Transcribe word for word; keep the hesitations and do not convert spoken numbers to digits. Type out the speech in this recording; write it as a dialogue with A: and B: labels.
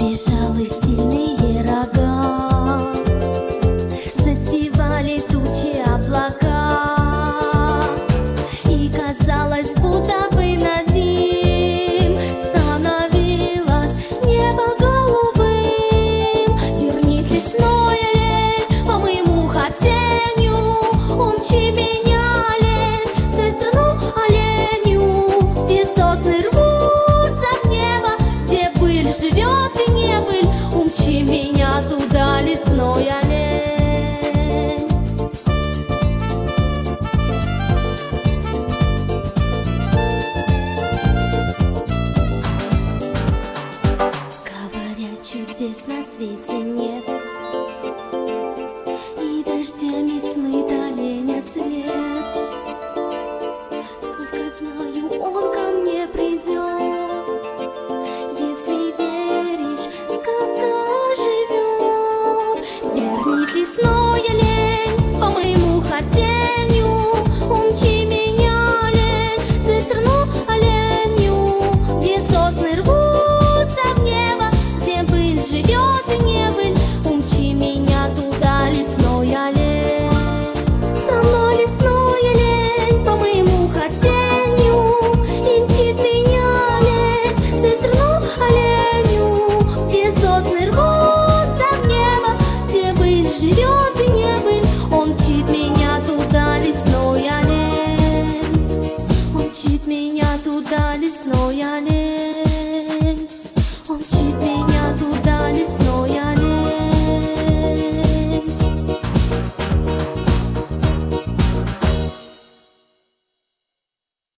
A: Бежалы сильные рога, затевали тучи облака, и казалось, будто бы над ним становилось небо голубым. Вернись, лесной олень, по моему хотению, умчи меня, олень, в свою страну оленью, где сосны рвутся в небо, где быль живет и не быль. Умчи меня туда, лесной олень. Говорят, чудес на свете нет.